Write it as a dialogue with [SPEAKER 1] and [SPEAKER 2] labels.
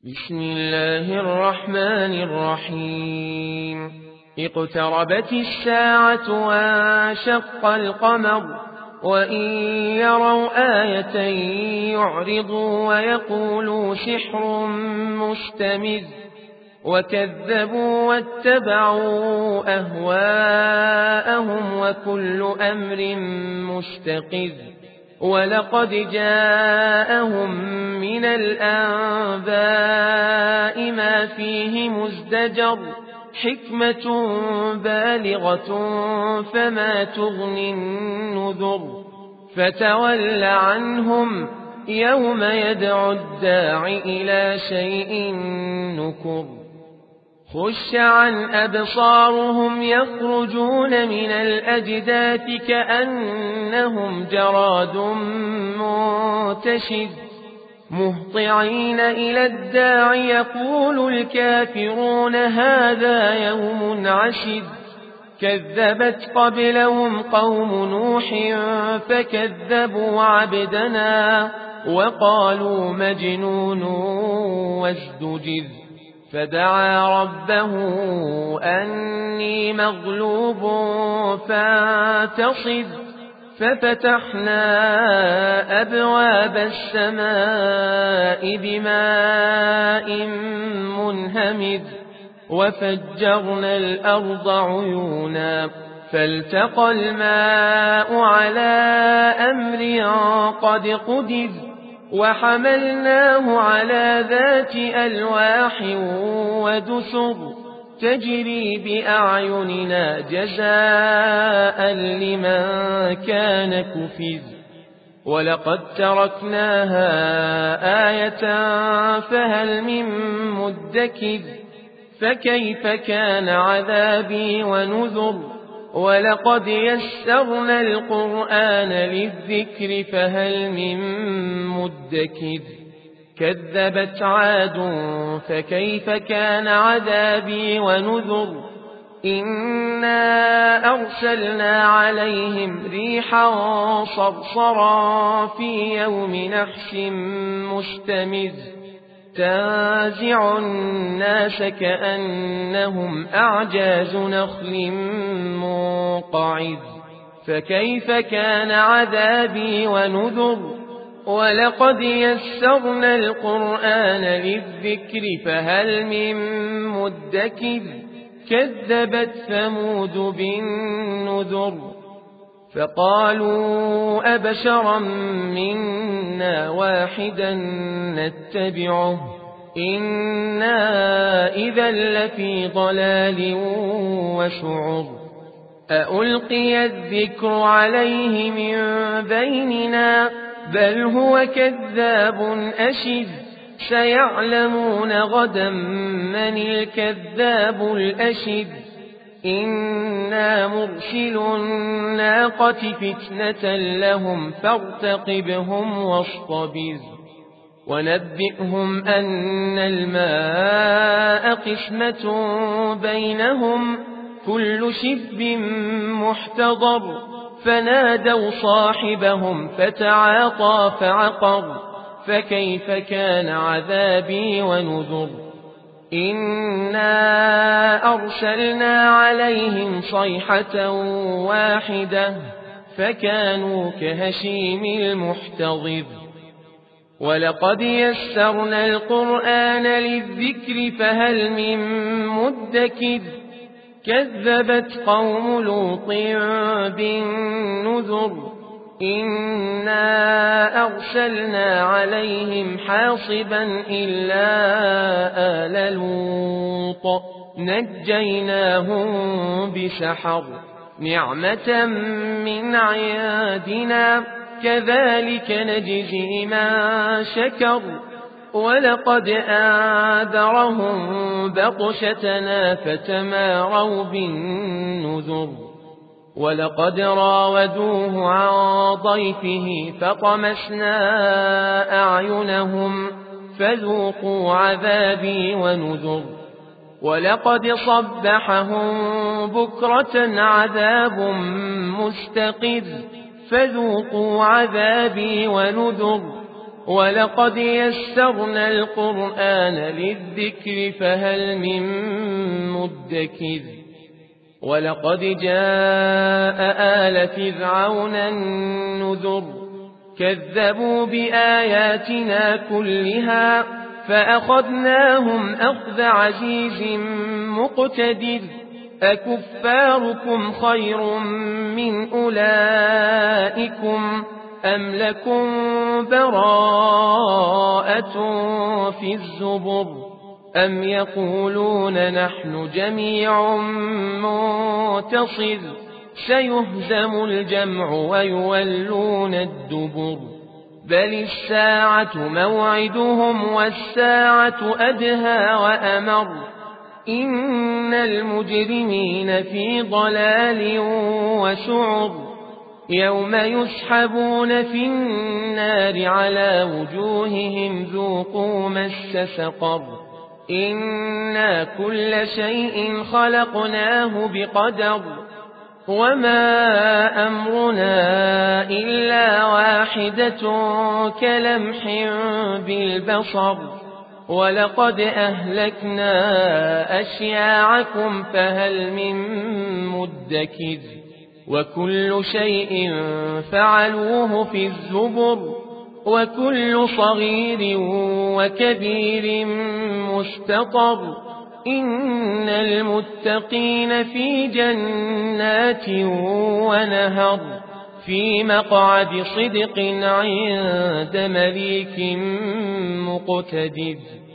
[SPEAKER 1] بسم الله الرحمن الرحيم. اقتربت الساعة وانشق القمر وإن يروا آية يعرضوا ويقولوا سحر مستمر وكذبوا واتبعوا أهواءهم وكل أمر مستقر ولقد جاءهم من الأنباء ما فيه مزدجر حكمة بالغة فما تغني النذر فتول عنهم يوم يدعو الداع إلى شيء نكر خش عن أبصارهم يخرجون من الأجداث كأنهم جراد منتشر مهطعين إلى الداع يقول الكافرون هذا يوم عسر كذبت قبلهم قوم نوح فكذبوا عبدنا وقالوا مجنون وازدجر فدعا ربه أني مغلوب فانتصر ففتحنا أبواب السماء بماء منهمر وفجرنا الأرض عيونا فالتقى الماء على أمر قد قدر وحملناه على ذات ألواح ودسر تجري بأعيننا جزاء لمن كان كفر ولقد تركناها آية فهل من مدكر فكيف كان عذابي ونذر ولقد يسرنا القرآن للذكر فهل من مدكر كذبت عاد فكيف كان عذابي ونذر إنا أرسلنا عليهم ريحا صرصرا في يوم نحس مستمر تنزع الناس كأنهم أعجاز نخل منقعر فكيف كان عذابي ونذر ولقد يسرنا القرآن للذكر فهل من مدكر كذبت ثمود بالنذر فقالوا أبشرا منا واحدا نتبعه إنا إذا لفي ضلال وسعر أألقي الذكر عليه من بيننا بل هو كذاب أشر سيعلمون غدا من الكذاب الأشر إنا مرسل الناقة فتنة لهم فارتقبهم واصطبر ونبئهم أن الماء قسمة بينهم كل شرب محتضر فنادوا صاحبهم فتعاطى فعقر فكيف كان عذابي ونذر إنا أرسلنا عليهم صيحة واحدة فكانوا كهشيم المحتضر ولقد يسرنا القرآن للذكر فهل من مدكر كذبت قوم لوط بالنذر إنا أرسلنا عليهم حاصبا إلا آل لوط نجيناهم بسحر نعمة من عندنا كذلك نجزي من شكر ولقد آذرهم بطشتنا فتماروا بالنذر ولقد راودوه عن ضيفه فطمسنا أعينهم فذوقوا عذابي ونذر ولقد صبحهم بكرة عذاب مستقر فذوقوا عذابي ونذر ولقد يسرنا القرآن للذكر فهل من مدكر ولقد جاء آل فرعون النذر كذبوا بآياتنا كلها فأخذناهم أخذ عزيز مقتدر أكفاركم خير من أولئكم أم لكم براءة في الزبر أم يقولون نحن جميع منتصر سيهزم الجمع ويولون الدبر بل الساعة موعدهم والساعة أدهى وأمر إن المجرمين في ضلال وسعر يوم يسحبون في النار على وجوههم ذوقوا مس سقر إنا كل شيء خلقناه بقدر وما أمرنا إلا واحدة كلمح بالبصر ولقد أهلكنا أشياعكم فهل من مدكر وكل شيء فعلوه في الزبر وكل صغير وكبير مستطر إن المتقين في جنات ونهر في مقعد صدق عند مليك مقتدر